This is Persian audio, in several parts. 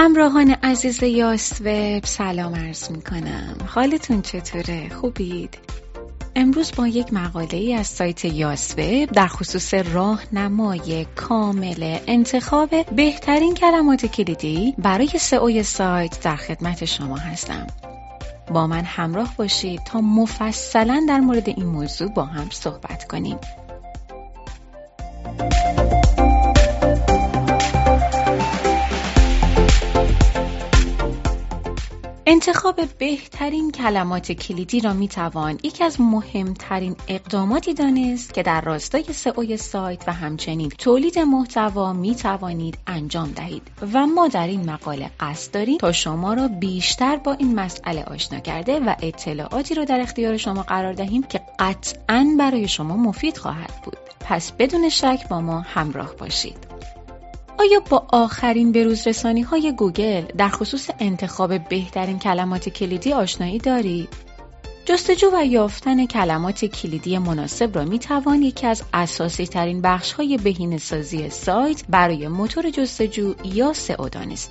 همراهان عزیز یاس وب سلام عرض می کنم. حالتون چطوره؟ خوبید؟ امروز با یک مقاله ای از سایت یاس وب در خصوص راهنمای کامل انتخاب بهترین کلمات کلیدی برای سئو سایت در خدمت شما هستم. با من همراه باشید تا مفصلا در مورد این موضوع با هم صحبت کنیم. انتخاب بهترین کلمات کلیدی را میتوان یکی از مهمترین اقداماتی دانست که در راستای سئو سایت و همچنین تولید محتوا میتوانید انجام دهید و ما در این مقاله قصد داریم تا شما را بیشتر با این مسئله آشنا کرده و اطلاعاتی را در اختیار شما قرار دهیم که قطعاً برای شما مفید خواهد بود. پس بدون شک با ما همراه باشید. آیا با آخرین بروزرسانی‌های گوگل در خصوص انتخاب بهترین کلمات کلیدی آشنایی دارید؟ جستجو و یافتن کلمات کلیدی مناسب را می‌توان یکی از اساسی‌ترین بخش‌های بهینه‌سازی سایت برای موتور جستجو یا سئو دانست.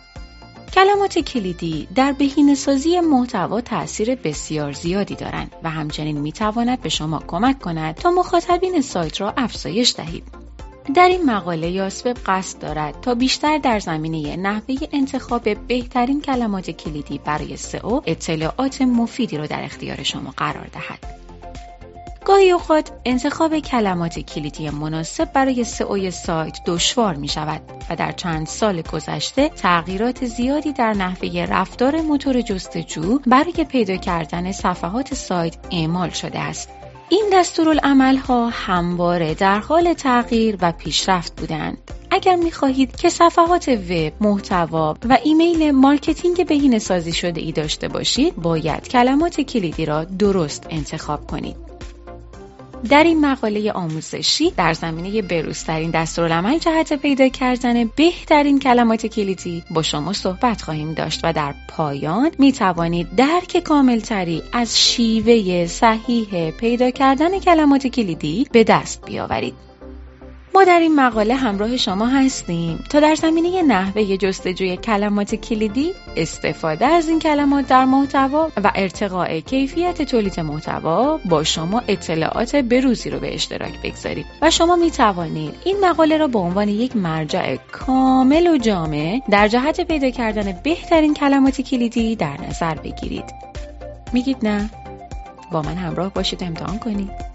کلمات کلیدی در بهینه‌سازی محتوا تأثیر بسیار زیادی دارند و همچنین می‌تواند به شما کمک کند تا مخاطبین سایت را افزایش دهید. در این مقاله یاس وب قصد دارد تا بیشتر در زمینه نحوه انتخاب بهترین کلمات کلیدی برای سئو اطلاعات مفیدی را در اختیار شما قرار دهد. گاهی اوقات انتخاب کلمات کلیدی مناسب برای سئو سایت دشوار می شود و در چند سال گذشته تغییرات زیادی در نحوه رفتار موتور جستجو برای پیدا کردن صفحات سایت اعمال شده است. این دستورالعمل‌ها همواره در حال تغییر و پیشرفت بودند. اگر می‌خواهید که صفحات وب، محتوا و ایمیل مارکتینگ بهینه‌سازی شده ای داشته باشید، باید کلمات کلیدی را درست انتخاب کنید. در این مقاله آموزشی در زمینه بروزترین دستورالعمل جهت پیدا کردن بهترین کلمات کلیدی با شما صحبت خواهیم داشت و در پایان می توانید درک کاملتری از شیوه صحیح پیدا کردن کلمات کلیدی به دست بیاورید. ما در این مقاله همراه شما هستیم تا در زمینه نحوه جستجوی کلمات کلیدی، استفاده از این کلمات در محتوا و ارتقاء کیفیت تولید محتوا با شما اطلاعات بروزی رو به اشتراک بگذاریم و شما می توانید این مقاله را به عنوان یک مرجع کامل و جامع در جهت پیدا کردن بهترین کلمات کلیدی در نظر بگیرید. میگید نه؟ با من همراه باشید امتحان کنید.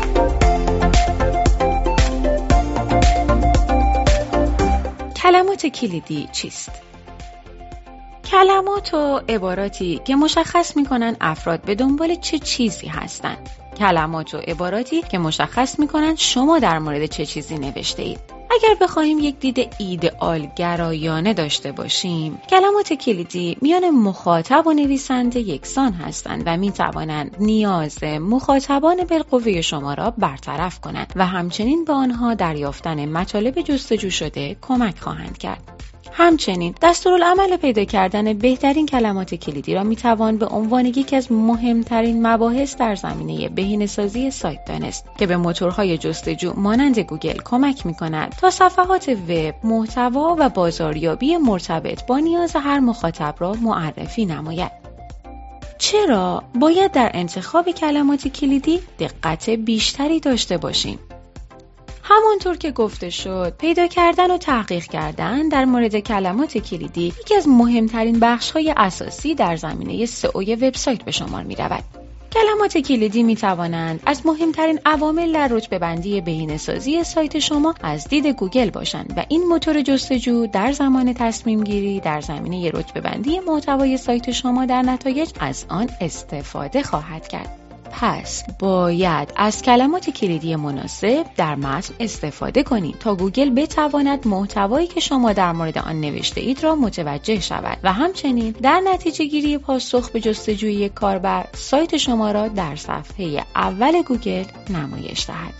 کلمات کلیدی چیست؟ کلمات و عباراتی که مشخص می‌کنند افراد به دنبال چه چیزی هستند. کلمات و عباراتی که مشخص می‌کنند شما در مورد چه چیزی نوشته اید. اگر بخواهیم یک دید ایدئال گرایانه داشته باشیم، کلمات کلیدی میان مخاطب و نویسنده یکسان هستند و می‌توانند نیاز مخاطبان بالقوه شما را برطرف کنند و همچنین به آنها در یافتن مطالب جستجو شده کمک خواهند کرد. همچنین دستورالعمل پیدا کردن بهترین کلمات کلیدی را میتوان به عنوان یکی از مهمترین مباحث در زمینه بهینه‌سازی سایت دانست که به موتورهای جستجو مانند گوگل کمک میکند تا صفحات وب، محتوا و بازاریابی مرتبط با نیاز هر مخاطب را معرفی نماید. چرا باید در انتخاب کلمات کلیدی دقت بیشتری داشته باشیم؟ همانطور که گفته شد، پیدا کردن و تحقیق کردن در مورد کلمات کلیدی یکی از مهمترین بخش‌های اساسی در زمینه سئو وبسایت به شمار می‌رود. کلمات کلیدی می‌توانند از مهمترین عوامل در رتبه‌بندی بهینه‌سازی سایت شما از دید گوگل باشند و این موتور جستجو در زمان تصمیم‌گیری در زمینه رتبه‌بندی محتوای سایت شما در نتایج از آن استفاده خواهد کرد. پس باید از کلمات کلیدی مناسب در متن استفاده کنید تا گوگل بتواند محتوایی که شما در مورد آن نوشته اید را متوجه شود و همچنین در نتیجه گیری پاسخ به جستجوی کاربر سایت شما را در صفحه اول گوگل نمایش دهد.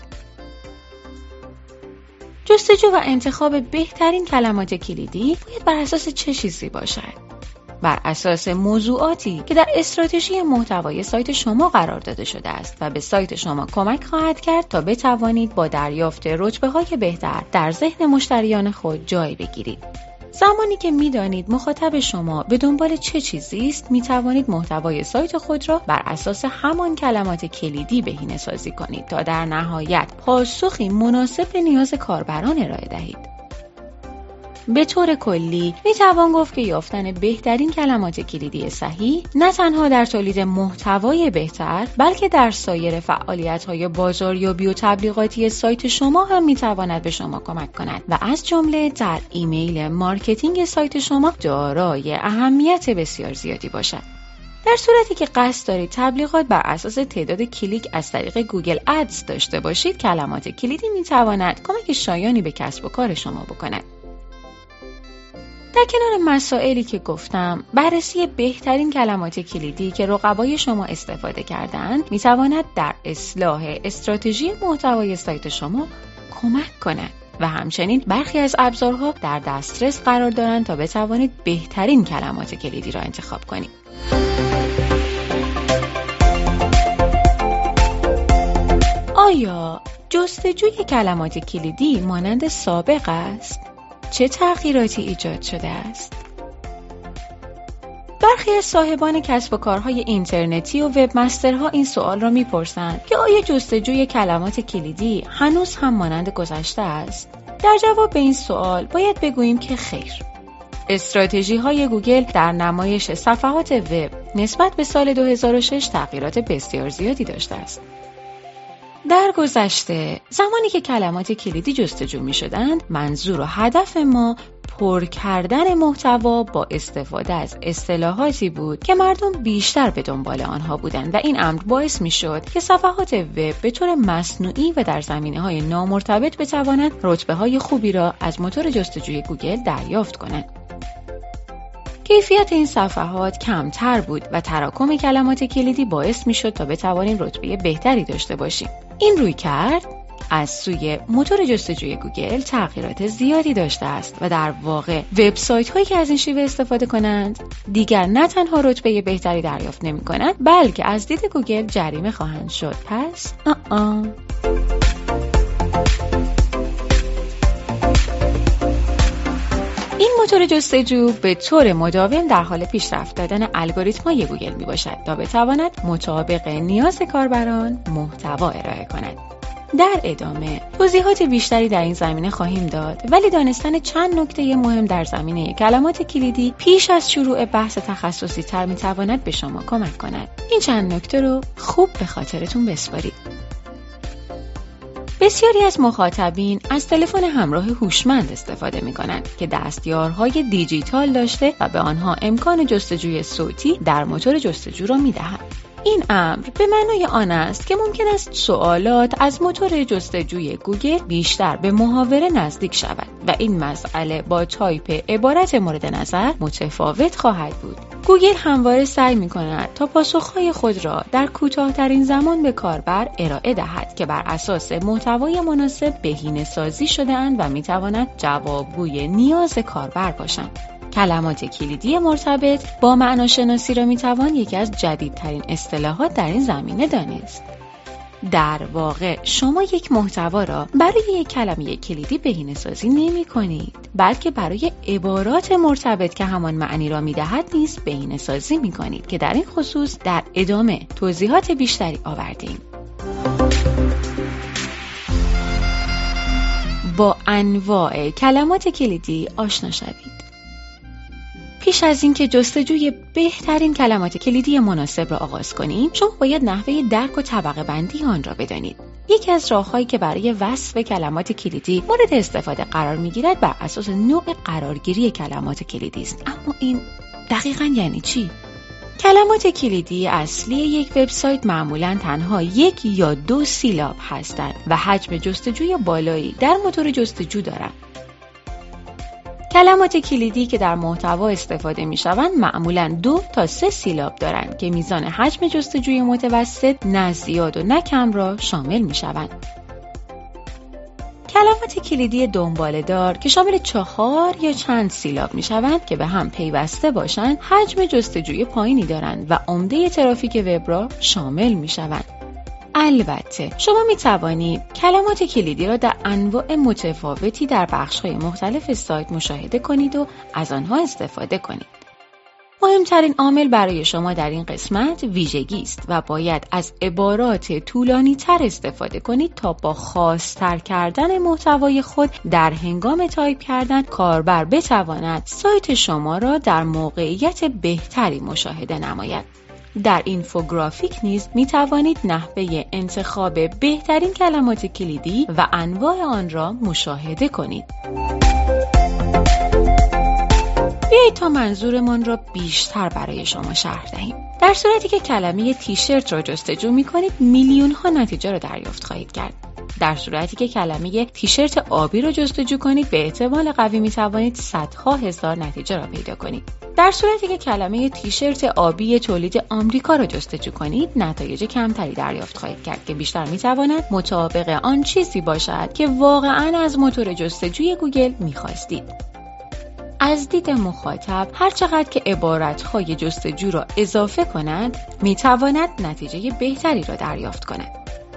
جستجو و انتخاب بهترین کلمات کلیدی باید بر اساس چه چیزی باشد؟ بر اساس موضوعاتی که در استراتژی محتوای سایت شما قرار داده شده است و به سایت شما کمک خواهد کرد تا بتوانید با دریافت رتبه‌های بهتر در ذهن مشتریان خود جای بگیرید. زمانی که می‌دانید مخاطب شما به دنبال چه چیزی است، می‌توانید محتوای سایت خود را بر اساس همان کلمات کلیدی بهینه‌سازی کنید تا در نهایت پاسخی مناسب به نیاز کاربران ارائه دهید. به طور کلی میتوان گفت که یافتن بهترین کلمات کلیدی صحیح نه تنها در تولید محتوای بهتر، بلکه در سایر فعالیت‌های بازاریابی و تبلیغاتی سایت شما هم میتواند به شما کمک کند و از جمله در ایمیل مارکتینگ سایت شما دارای اهمیت بسیار زیادی باشد. در صورتی که قصد دارید تبلیغات بر اساس تعداد کلیک از طریق گوگل ادز داشته باشید، کلمات کلیدی میتواند کمک شایانی به کسب و کار شما بکند. در کنار مسائلی که گفتم، بررسی بهترین کلمات کلیدی که رقبای شما استفاده کردند میتواند در اصلاح استراتژی محتوای سایت شما کمک کند و همچنین برخی از ابزارها در دسترس قرار دارند تا بتوانید بهترین کلمات کلیدی را انتخاب کنید. آیا جستجوی کلمات کلیدی مانند سابق است؟ چه تغییراتی ایجاد شده است؟ برخی از صاحبان کسب و کارهای اینترنتی و وب مسترها این سوال را میپرسند که آیا جستجوی کلمات کلیدی هنوز هم مانند گذشته است؟ در جواب به این سوال باید بگوییم که خیر. استراتژی‌های گوگل در نمایش صفحات وب نسبت به سال 2006 تغییرات بسیار زیادی داشته است. در گذشته، زمانی که کلمات کلیدی جستجو می شدند، منظور و هدف ما پر کردن محتوا با استفاده از اصطلاحاتی بود که مردم بیشتر به دنبال آنها بودند و این امر باعث می شد که صفحات وب به طور مصنوعی و در زمینه‌های نامرتبط بتوانند رتبه‌های خوبی را از موتور جستجوی گوگل دریافت کنند. کیفیت این صفحات کمتر بود و تراکم کلمات کلیدی باعث می شد تا بتوانیم رتبه بهتری داشته باشیم. این رویکرد از سوی موتور جستجوی گوگل تغییرات زیادی داشته است و در واقع وبسایت هایی که از این شیوه استفاده کنند دیگر نه تنها رتبه بهتری دریافت نمی کنند، بلکه از دید گوگل جریمه خواهند شد. پس این موتور جستجو به طور مداوم در حال پیشرفت دادن الگوریتم‌های گوگل میباشد تا بتواند مطابق نیاز کاربران محتوا ارائه کند. در ادامه توضیحات بیشتری در این زمینه خواهیم داد، ولی دانستن چند نکته مهم در زمینه کلمات کلیدی پیش از شروع بحث تخصصی تر میتواند به شما کمک کند. این چند نکته رو خوب به خاطرتون بسپارید. بسیاری از مخاطبین از تلفن همراه هوشمند استفاده می‌کنند که دستیارهای دیجیتال داشته و به آنها امکان جستجوی صوتی در موتور جستجو را می‌دهد. این امر به معنای آن است که ممکن است سوالات از موتور جستجوی گوگل بیشتر به محاوره نزدیک شود و این مسئله با تایپ عبارت مورد نظر متفاوت خواهد بود. گوگل همواره سعی می‌کند تا پاسخ‌های خود را در کوتاه‌ترین زمان به کاربر ارائه دهد که بر اساس محتوای مناسب بهینه‌سازی شده‌اند و می‌تواند جوابگوی نیاز کاربر باشند. کلمات کلیدی مرتبط با معناشناسی را میتوان یکی از جدیدترین اصطلاحات در این زمینه دانست. در واقع شما یک محتوا را برای یک کلمه کلیدی بهینه‌سازی نمی‌کنید، بلکه برای عبارات مرتبط که همان معنی را می‌دهد نیز بهینه‌سازی می‌کنید که در این خصوص در ادامه توضیحات بیشتری آوردیم. با انواع کلمات کلیدی آشنا شوید. پیش از اینکه جستجوی بهترین کلمات کلیدی مناسب را آغاز کنیم، شما باید نحوه درک و طبقه بندی آن را بدانید. یکی از راه‌هایی که برای وصف کلمات کلیدی مورد استفاده قرار می‌گیرد بر اساس نوع قرارگیری کلمات کلیدی است. اما این دقیقاً یعنی چی؟ کلمات کلیدی اصلی یک وبسایت معمولاً تنها 1 یا 2 سیلاب هستند و حجم جستجوی بالایی در موتور جستجو دارند. کلمات کلیدی که در محتوا استفاده می‌شوند معمولاً 2 تا 3 سیلاب دارند که میزان حجم جستجوی متوسط نه زیاد و نه کم را شامل می‌شوند. کلمات کلیدی دنباله‌دار که شامل 4 یا چند سیلاب می‌شوند که به هم پیوسته باشند، حجم جستجوی پایینی دارند و عمده ترافیک وب را شامل می‌شوند. البته شما می توانید کلمات کلیدی را در انواع متفاوتی در بخش‌های مختلف سایت مشاهده کنید و از آنها استفاده کنید. مهمترین عامل برای شما در این قسمت ویژگی است و باید از عبارات طولانی‌تر استفاده کنید تا با خاص‌تر کردن محتوای خود در هنگام تایپ کردن کاربر بتواند سایت شما را در موقعیت بهتری مشاهده نماید. در اینفوگرافیک نیز می توانید نحوه انتخاب بهترین کلمات کلیدی و انواع آن را مشاهده کنید. بیایید تا منظورمان را بیشتر برای شما شرح دهیم. در صورتی که کلمه تیشرت را جستجو می کنید میلیون ها نتیجه را دریافت خواهید کرد. در صورتی که کلمه تیشرت آبی را جستجو کنید به احتمال قوی می توانید صدها هزار نتیجه را پیدا کنید. در صورتی که کلمه تیشرت آبی تولید آمریکا را جستجو کنید نتایج کمتری دریافت خواهید کرد که بیشتر می تواند مطابق آن چیزی باشد که واقعاً از موتور جستجوی گوگل می خواستید. از دید مخاطب هر چقدر که عبارت‌های جستجو را اضافه کند می تواند نتیجه بهتری را دریافت کند.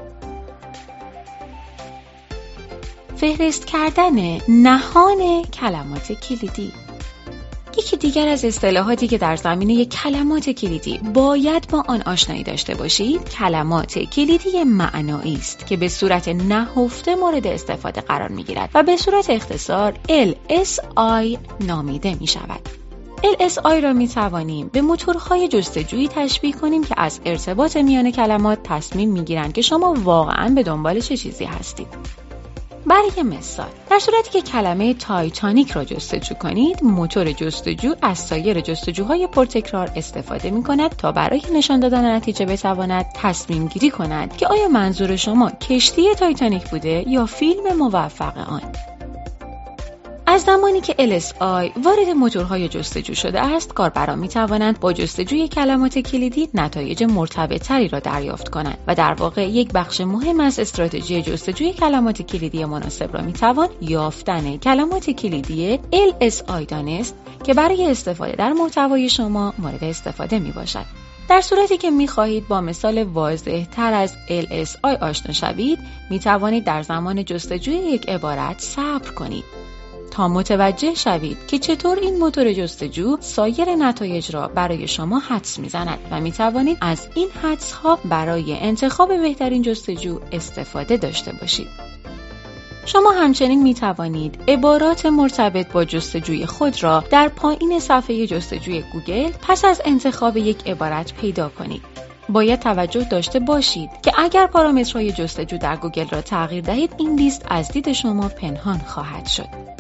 فهرست کردن نهان کلمات کلیدی. یکی دیگر از اصطلاحاتی که در زمینه کلمات کلیدی باید با آن آشنایی داشته باشید کلمات کلیدی معنایی است که به صورت نهفته مورد استفاده قرار می‌گیرد و به صورت اختصار LSI نامیده می‌شود. LSI را می‌توانیم به موتورهای جستجویی تشبیه کنیم که از ارتباط میان کلمات تصمیم می‌گیرند که شما واقعاً به دنبال چه چیزی هستید. برای مثال، در صورتی که کلمه تایتانیک را جستجو کنید، موتور جستجو از سایر جستجوهای پرتکرار استفاده می‌کند تا برای نشان دادن نتیجه بتواند تصمیم گیری کند که آیا منظور شما کشتی تایتانیک بوده یا فیلم موفق آن. از زمانی که LSI وارد موتورهای جستجو شده است، کاربران می‌توانند با جستجوی کلمات کلیدی نتایج مرتبط‌تری را دریافت کنند و در واقع یک بخش مهم از استراتژی جستجوی کلمات کلیدی مناسب را می‌توان یافتن کلمات کلیدی LSI دانست که برای استفاده در محتوای شما مورد استفاده میباشد. در صورتی که می‌خواهید با مثال واضح تر از LSI آشنا شوید، می‌توانید در زمان جستجوی یک عبارت صبر کنید تا متوجه شوید که چطور این موتور جستجو سایر نتایج را برای حدس حدس می‌زند و می‌توانید از این حدس‌ها برای انتخاب بهترین جستجو استفاده داشته باشید. شما همچنین می‌توانید عبارات مرتبط با جستجوی خود را در پایین صفحه جستجوی گوگل پس از انتخاب یک عبارت پیدا کنید. باید توجه داشته باشید که اگر پارامترهای جستجو در گوگل را تغییر دهید، این لیست از دید شما پنهان خواهد شد.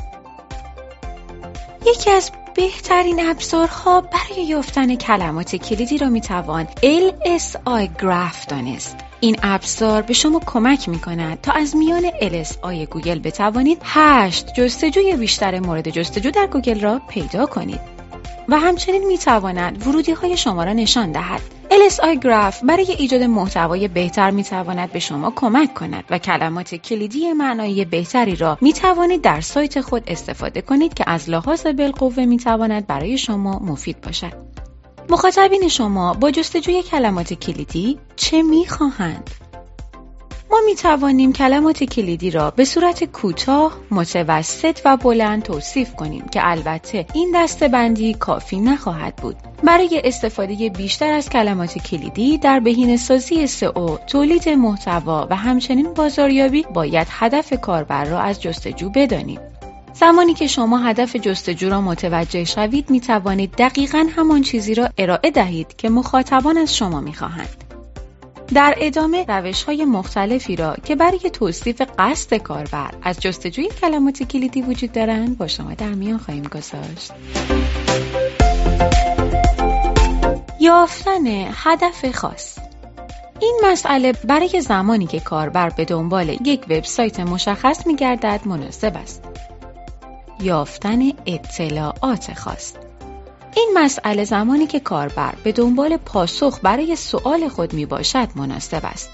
یکی از بهترین ابزارها برای یافتن کلمات کلیدی را میتوان LSI گراف دانست. این ابزار به شما کمک میکند تا از میان LSI گوگل بتوانید 8 جستجوی بیشتر مورد جستجو در گوگل را پیدا کنید و همچنین میتواند ورودی‌های شما را نشان دهد. LSI گراف برای ایجاد محتوای بهتر میتواند به شما کمک کند و کلمات کلیدی معنایی بهتری را میتوانید در سایت خود استفاده کنید که از لحاظ بالقوه میتواند برای شما مفید باشد. مخاطبین شما با جستجوی کلمات کلیدی چه میخواهند؟ ما میتوانیم کلمات کلیدی را به صورت کوتاه، متوسط و بلند توصیف کنیم که البته این دسته‌بندی کافی نخواهد بود. برای استفاده بیشتر از کلمات کلیدی در بهینه‌سازی SEO، تولید محتوا و همچنین بازاریابی باید هدف کاربر را از جستجو بدانیم. زمانی که شما هدف جستجو را متوجه شوید، می توانید دقیقاً همان چیزی را ارائه دهید که مخاطبان از شما می خواهند. در ادامه روش‌های مختلفی را که برای توصیف قصد کاربر از جستجوی کلمات کلیدی وجود دارند با شما در میان خواهیم گذاشت. یافتن هدف خاص. این مسئله برای زمانی که کاربر به دنبال یک وبسایت مشخص می‌گردد مناسب است. یافتن اطلاعات خاص. این مسئله زمانی که کاربر به دنبال پاسخ برای سؤال خود می باشد مناسب است.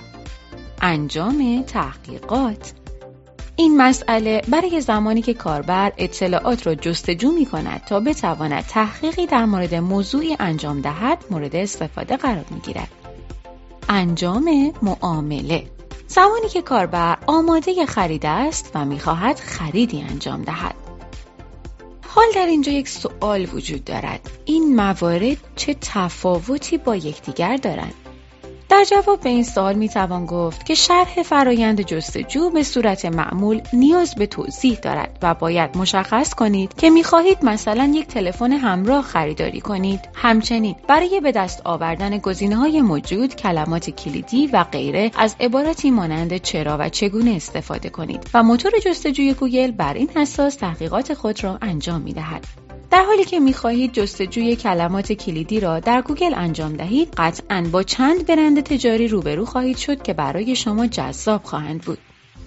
انجام تحقیقات. این مسئله برای زمانی که کاربر اطلاعات را جستجو می کند تا بتواند تحقیقی در مورد موضوعی انجام دهد مورد استفاده قرار می گیرد. انجام معامله. زمانی که کاربر آماده خرید است و می‌خواهد خریدی انجام دهد. حال در اینجا یک سوال وجود دارد. این موارد چه تفاوتی با یکدیگر دارند؟ در جواب به این سوال میتوان گفت که شرح فرایند جستجو به صورت معمول نیاز به توضیح دارد و باید مشخص کنید که میخواهید مثلا یک تلفن همراه خریداری کنید. همچنین برای به دست آوردن گزینه‌های موجود، کلمات کلیدی و غیره از عباراتی مانند چرا و چگونه استفاده کنید و موتور جستجوی گوگل بر این اساس تحقیقات خود را انجام میدهد. در حالی که می‌خواهید جستجوی کلمات کلیدی را در گوگل انجام دهید، قطعاً با چند برند تجاری روبرو خواهید شد که برای شما جذاب خواهند بود.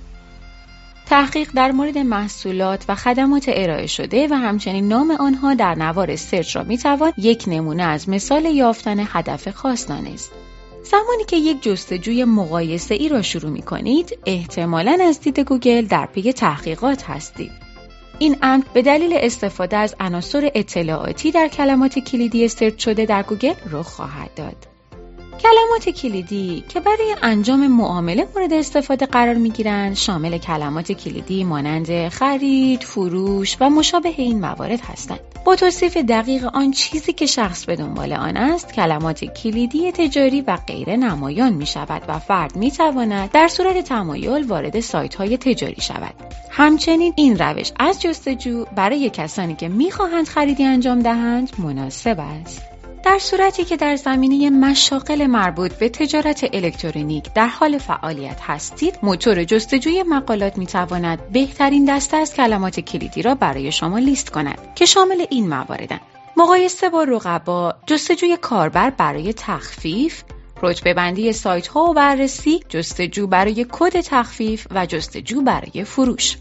تحقیق در مورد محصولات و خدمات ارائه شده و همچنین نام آنها در نوار سرچ را می‌توان یک نمونه از مثال یافتن هدف خاص دانست. زمانی که یک جستجوی مقایسه‌ای را شروع می‌کنید، احتمالاً از دید گوگل در پی تحقیقات هستید. این امر به دلیل استفاده از عناصر اطلاعاتی در کلمات کلیدی سرچ شده در گوگل رخ خواهد داد. کلمات کلیدی که برای انجام معامله مورد استفاده قرار می‌گیرند شامل کلمات کلیدی مانند خرید، فروش و مشابه این موارد هستند. با توصیف دقیق آن چیزی که شخص به دنبال آن است، کلمات کلیدی تجاری و غیره نمایان می‌شود و فرد می‌تواند در صورت تمایل وارد سایت‌های تجاری شود. همچنین این روش از جستجو برای کسانی که می‌خواهند خریدی انجام دهند مناسب است. در صورتی که در زمینه مشاغل مربوط به تجارت الکترونیک در حال فعالیت هستید، موتور جستجوی مقالات می‌تواند بهترین دسته از کلمات کلیدی را برای شما لیست کند که شامل این مواردند: مقایسه با رقبا، جستجوی کاربر برای تخفیف، رتبه بندی سایت‌ها و بررسی، جستجو برای کد تخفیف و جستجو برای فروش.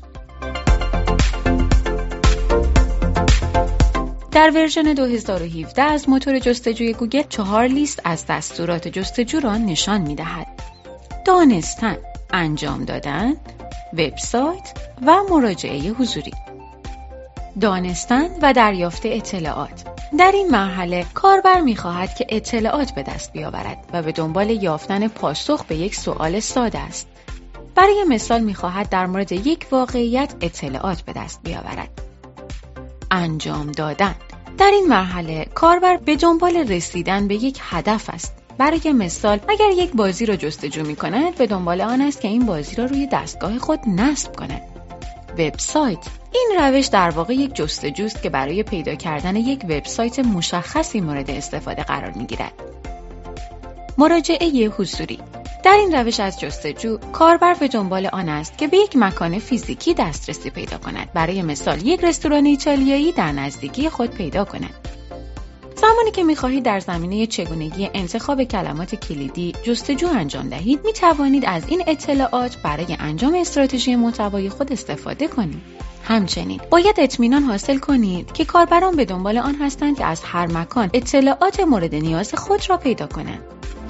در ورژن 2017 از موتور جستجوی گوگل 4 لیست از دستورات جستجو را نشان می‌دهد: دانستن، انجام دادن، وبسایت و مراجعه حضوری. دانستن و دریافت اطلاعات. در این مرحله کاربر می‌خواهد که اطلاعات به دست بیاورد و به دنبال یافتن پاسخ به یک سوال ساده است. برای مثال می‌خواهد در مورد یک واقعیت اطلاعات به دست بیاورد. انجام دادن. در این مرحله کاربر به دنبال رسیدن به یک هدف است. برای مثال اگر یک بازی را جستجو می کند، به دنبال آن است که این بازی را روی دستگاه خود نصب کند. وبسایت. این روش در واقع یک جستجوست که برای پیدا کردن یک وبسایت مشخصی مورد استفاده قرار می گیرد. مراجعه حضوری. در این روش از جستجو کاربر به دنبال آن است که به یک مکان فیزیکی دسترسی پیدا کند. برای مثال یک رستوران ایتالیایی در نزدیکی خود پیدا کند. زمانی که می‌خواهید در زمینه چگونگی انتخاب کلمات کلیدی جستجو انجام دهید، می‌توانید از این اطلاعات برای انجام استراتژی محتوای خود استفاده کنید. همچنین باید اطمینان حاصل کنید که کاربران به دنبال آن هستند که از هر مکان اطلاعات مورد نیاز خود را پیدا کنند.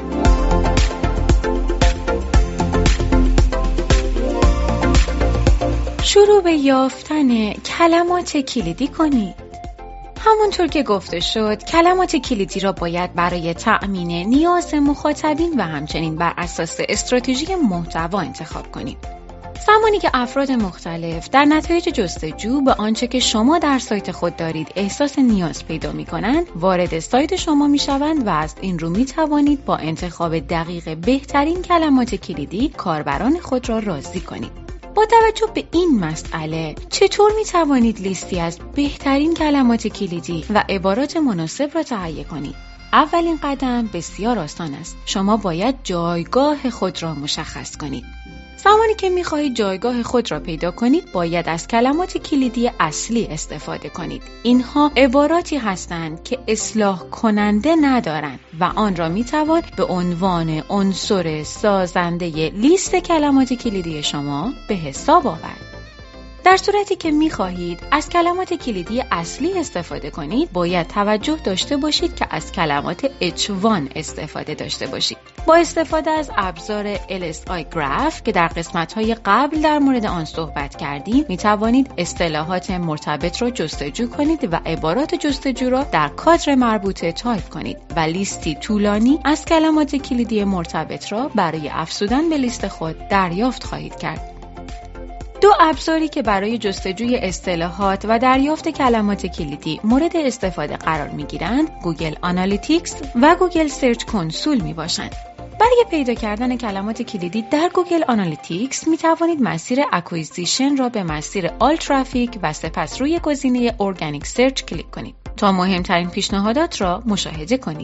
شروع به یافتن کلمات کلیدی کنید. همونطور که گفته شد، کلمات کلیدی را باید برای تأمین نیاز مخاطبین و همچنین بر اساس استراتژی محتوا انتخاب کنید. زمانی که افراد مختلف در نتایج جستجو به آنچه که شما در سایت خود دارید احساس نیاز پیدا می کنند، وارد سایت شما می شوند و از این رو می توانید با انتخاب دقیق بهترین کلمات کلیدی کاربران خود را راضی کنید. با توجه به این مسئله، چطور می توانید لیستی از بهترین کلمات کلیدی و عبارات مناسب را تهیه کنید؟ اولین قدم بسیار آسان است. شما باید جایگاه خود را مشخص کنید. زمانی که می‌خواهید جایگاه خود را پیدا کنید، باید از کلمات کلیدی اصلی استفاده کنید. اینها عباراتی هستند که اصلاح کننده ندارند و آن را می‌توان به عنوان عنصر سازنده لیست کلمات کلیدی شما به حساب آورد. در صورتی که می‌خواهید از کلمات کلیدی اصلی استفاده کنید، باید توجه داشته باشید که از کلمات اچوان استفاده داشته باشید. با استفاده از ابزار LSI Graph که در قسمت‌های قبل در مورد آن صحبت کردیم، می‌توانید اصطلاحات مرتبط را جستجو کنید و عبارات جستجو را در کادر مربوطه تایپ کنید و لیستی طولانی از کلمات کلیدی مرتبط را برای افزودن به لیست خود دریافت خواهید کرد. دو ابزاری که برای جستجوی اصطلاحات و دریافت کلمات کلیدی مورد استفاده قرار می‌گیرند، گوگل آنالیتیکس و گوگل سرچ کنسول میباشند. برای پیدا کردن کلمات کلیدی در گوگل آنالیتیکس می توانید مسیر اکویزیشن را به مسیر آل ترافیک و سپس روی گزینه ارگانیک سرچ کلیک کنید تا مهمترین پیشنهادات را مشاهده کنید.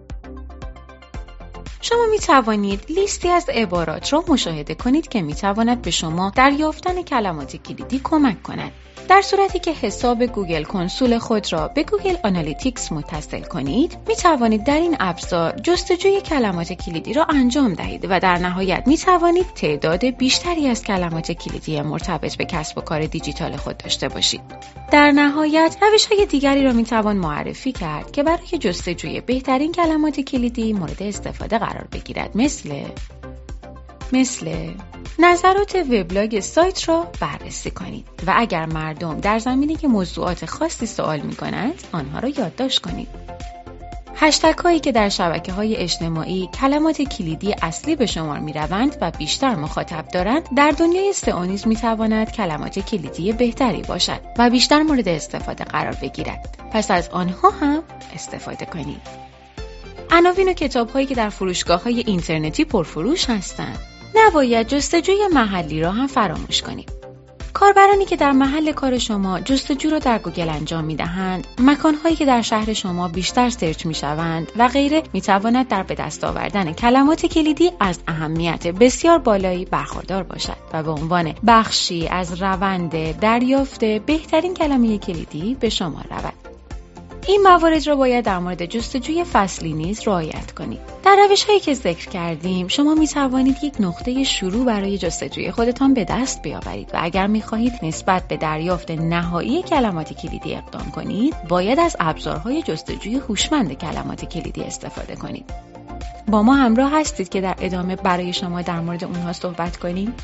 شما می توانید لیستی از عبارات را مشاهده کنید که می تواند به شما در یافتن کلمات کلیدی کمک کند. در صورتی که حساب گوگل کنسول خود را به گوگل آنالیتیکس متصل کنید، می توانید در این ابزار جستجوی کلمات کلیدی را انجام دهید و در نهایت می توانید تعداد بیشتری از کلمات کلیدی مرتبط به کسب و کار دیجیتال خود داشته باشید. در نهایت روش‌های دیگری را می توان معرفی کرد که برای جستجوی بهترین کلمات کلیدی مورد استفاده قرار بگیرد، مثل نظرات وبلاگ سایت را بررسی کنید و اگر مردم در زمینه موضوعات خاصی سوال می‌کنند، آنها را یادداشت کنید. هشتگ هایی که در شبکه‌های اجتماعی کلمات کلیدی اصلی به شمار می‌روند و بیشتر مخاطب دارند، در دنیای سئو نیز می‌تواند کلمات کلیدی بهتری باشد و بیشتر مورد استفاده قرار بگیرد. پس از آنها هم استفاده کنید. عناوین و کتاب‌هایی که در فروشگاه‌های اینترنتی پرفروش هستند، نباید جستجوی محلی را هم فراموش کنید. کاربرانی که در محل کار شما جستجو را در گوگل انجام می‌دهند، مکان‌هایی که در شهر شما بیشتر سرچ می‌شوند و غیره می‌تواند در به دست آوردن کلمات کلیدی از اهمیت بسیار بالایی برخوردار باشد و به عنوان بخشی از روند دریافت بهترین کلمه کلیدی به شما رود. این موارد را باید در مورد جستجوی فصلی نیز رعایت کنید. در روش‌هایی که ذکر کردیم، شما می توانید یک نقطه شروع برای جستجوی خودتان به دست بیاورید و اگر می خواهید نسبت به دریافت نهایی کلمات کلیدی اقدام کنید، باید از ابزارهای جستجوی هوشمند کلمات کلیدی استفاده کنید. با ما همراه هستید که در ادامه برای شما در مورد اونها صحبت کنیم؟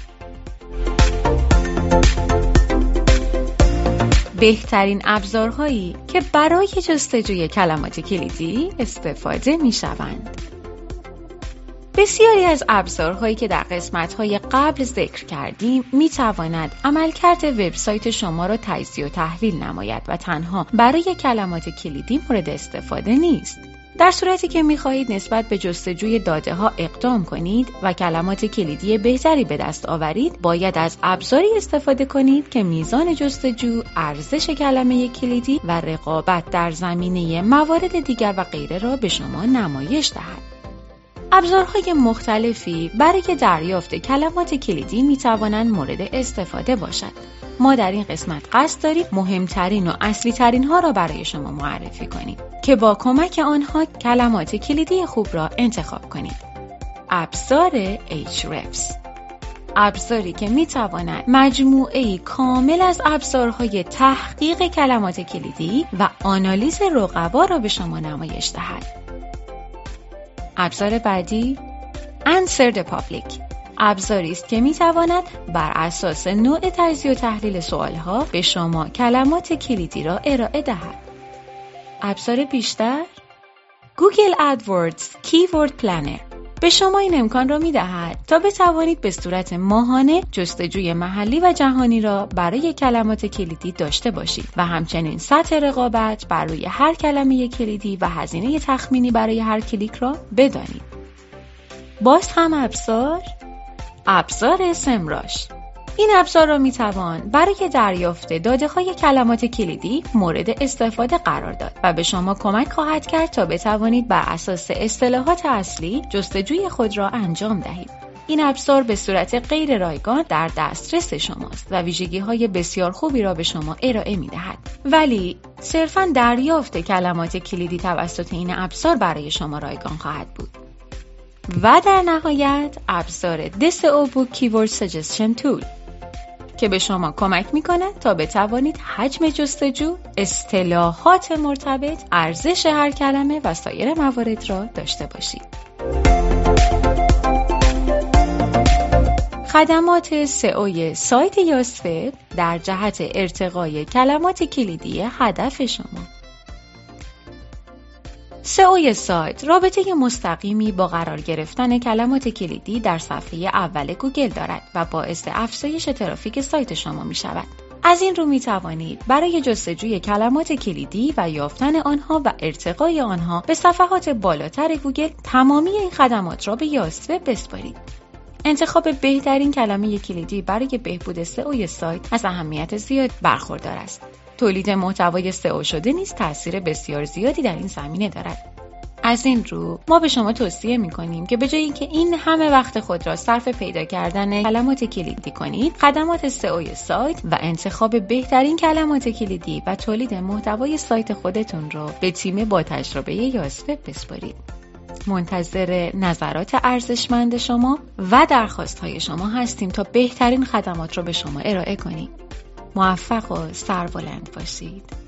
بهترین ابزارهایی که برای جستجوی کلمات کلیدی استفاده می‌شوند. بسیاری از ابزارهایی که در قسمت‌های قبل ذکر کردیم می‌تواند عملکرد وبسایت شما را تجزیه و تحلیل نماید و تنها برای کلمات کلیدی مورد استفاده نیست. در صورتی که می‌خواهید نسبت به جستجوی داده‌ها اقدام کنید و کلمات کلیدی بهتری به دست آورید، باید از ابزاری استفاده کنید که میزان جستجو، ارزش کلمه کلیدی و رقابت در زمینه موارد دیگر و غیره را به شما نمایش دهد. ابزارهای مختلفی برای دریافت کلمات کلیدی می‌توانند مورد استفاده باشد. ما در این قسمت قصد داریم مهمترین و اصلی ترین ها را برای شما معرفی کنیم که با کمک آنها کلمات کلیدی خوب را انتخاب کنید. ابزار Ahrefs، ابزاری که میتواند مجموعه‌ای کامل از ابزارهای تحقیق کلمات کلیدی و آنالیز رقبا را به شما نمایش دهد. ابزار بعدی Answer the Public، ابزاری است که میتواند بر اساس نوع تجزیه و تحلیل سوالها به شما کلمات کلیدی را ارائه دهد. ابزار بیشتر گوگل ادوردز کیورد پلنر به شما این امکان را میدهد تا بتوانید به صورت ماهانه جستجوی محلی و جهانی را برای کلمات کلیدی داشته باشید و همچنین سطح رقابت بر روی هر کلمه کلیدی و هزینه تخمینی برای هر کلیک را بدانید. باز هم ابزار سمراش، این ابزار را میتوان برای دریافت داده‌های کلمات کلیدی مورد استفاده قرار داد و به شما کمک خواهد کرد تا بتوانید بر اساس اصطلاحات اصلی جستجوی خود را انجام دهید. این ابزار به صورت غیر رایگان در دسترس شماست و ویژگی‌های بسیار خوبی را به شما ارائه می‌دهد. ولی صرفاً دریافت کلمات کلیدی توسط این ابزار برای شما رایگان خواهد بود. و در نهایت ابزار SEO Book Keyword Suggestion Tool که به شما کمک می‌کند تا بتوانید حجم جستجو، اصطلاحات مرتبط، ارزش هر کلمه و سایر موارد را داشته باشید. خدمات سئو سایت یاسفپ در جهت ارتقای کلمات کلیدی هدف شما. سئو سایت رابطه مستقیمی با قرار گرفتن کلمات کلیدی در صفحه اول گوگل دارد و باعث افزایش ترافیک سایت شما می شود. از این رو می توانید برای جستجوی کلمات کلیدی و یافتن آنها و ارتقای آنها به صفحات بالاتر گوگل تمامی این خدمات را به یاسفپ بسپارید. انتخاب بهترین کلمه کلیدی برای بهبود سئو سایت از اهمیت زیاد برخوردار است. تولید محتوای سئو شده نیز تأثیر بسیار زیادی در این زمینه دارد. از این رو ما به شما توصیه می‌کنیم که به جای اینکه این همه وقت خود را صرف پیدا کردن کلمات کلیدی کنید، خدمات سئو سایت و انتخاب بهترین کلمات کلیدی و تولید محتوای سایت خودتون را به تیم با تجربه یاسفپ بسپارید. منتظر نظرات ارزشمند شما و درخواست‌های شما هستیم تا بهترین خدمات را به شما ارائه کنیم. موفق و سربلند باشید.